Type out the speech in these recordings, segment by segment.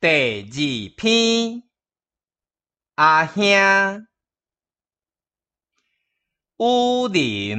第二篇，阿兄。武林，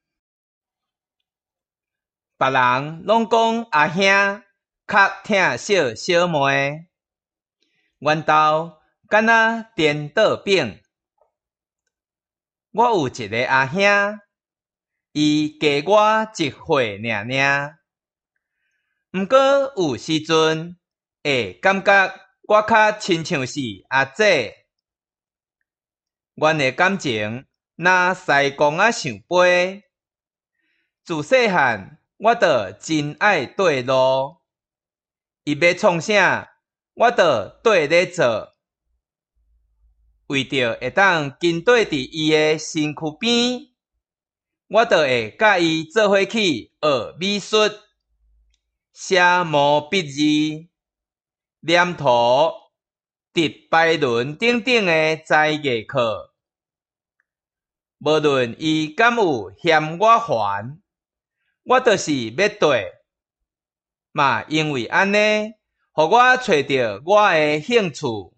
别人拢讲阿兄较疼惜小妹，阮兜敢若颠倒饼。我有一个阿兄，伊加我1岁尔尔，毋过有时阵会感觉我较亲像是阿姐。阮的感情若西公仔想飞，自细汉我就真爱缀路，伊要创啥，我就缀咧做，为着会当跟缀伫伊的身躯边，我就会甲伊做伙去学美术、写毛笔字、黏土、直排轮等等的才艺课。无论伊敢有嫌我烦，我就是要缀，嘛因为安尼，互我找到我的兴趣。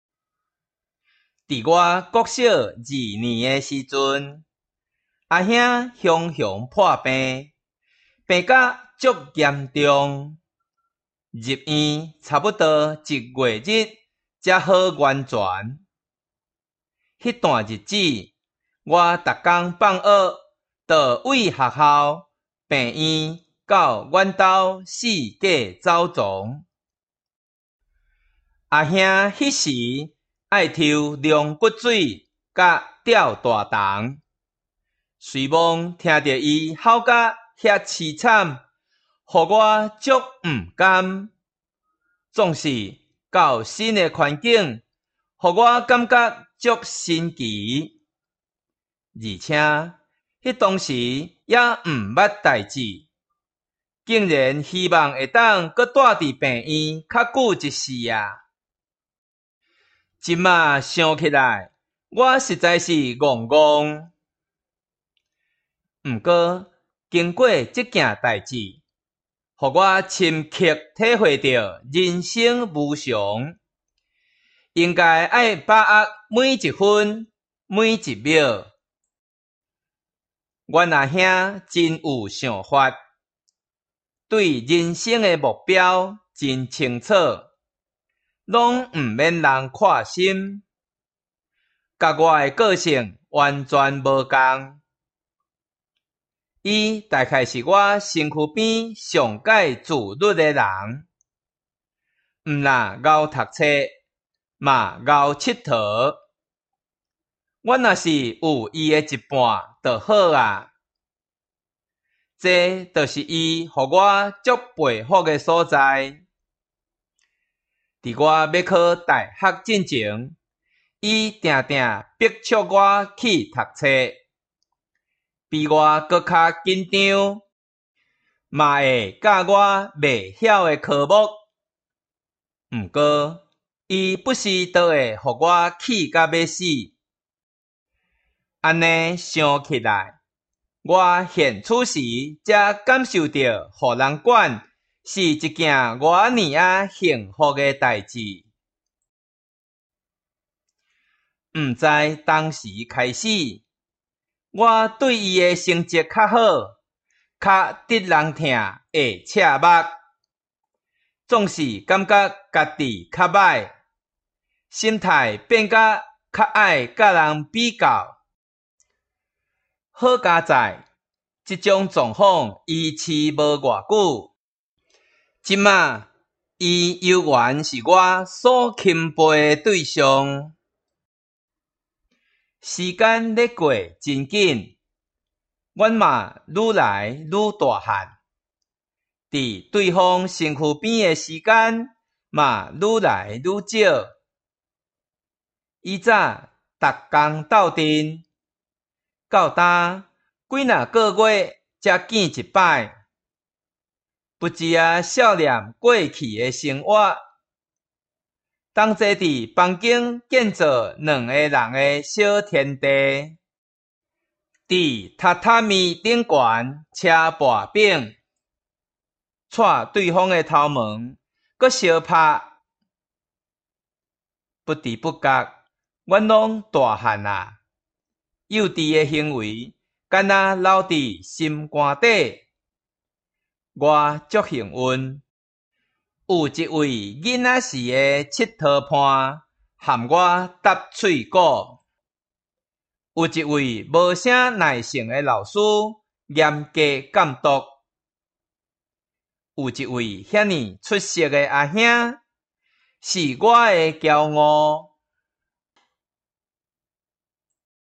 伫我国小2年的时阵，阿兄雄雄破病，病甲足严重，入院差不多1月日才好完全。迄段日子，我逐工放学，就为学校、病院到阮兜四界走踪。阿兄迄时爱抽龙骨水甲吊大虫，随望听着伊哭甲遐凄惨，互我足毋甘。总是到新的环境，互我感觉足新奇。而且迄当时也毋捌代志，竟然希望会当搁住伫病院较久一世啊！即马想起来，我实在是戆戆。毋过经过即件代志，互我深刻体会到人生无常，应该爱把握每一分每一秒。阮阿兄真有想法，对人生的目标真清楚，拢毋免人看心，甲我的个性完全无共。伊大概是我身躯边上介自律的人，毋若敖读册，嘛敖佚佗。我若是有伊的一半就好啊！这就是伊互我足佩服的所在。伫我要考大学进前，伊定定逼促我去读册，比我搁较紧张，嘛会教我袂晓的科目。毋过，伊不时都会互我气甲要死。安尼想起来，我现此时才感受到互人管是一件偌尔啊幸福的代志。毋知当时开始，我对伊的成绩较好，较得人疼会赤目，总是感觉家己较歹，心态变甲较爱甲人比较。好佳在，即种状况维持无偌久。即马，伊犹原是我所钦佩的对象。时间咧过真紧，阮嘛愈来愈大汉，伫对方身躯边的时间嘛愈来愈少。以早逐工斗阵，到呾几若个月才见一摆，不时啊少年过去的生活。同齐伫房间建造2个人的小天地，伫榻榻米顶悬车跋柄，带对方的头毛，搁相拍， 不知不觉，阮拢大汉啊。幼稚的行为，敢若留伫心肝底。我足幸运，有一位囡仔时的佚佗伴，含我搭喙鼓；有一位无啥耐性的老师，严格监督；有一位遐尼出色的阿兄，是我的骄傲。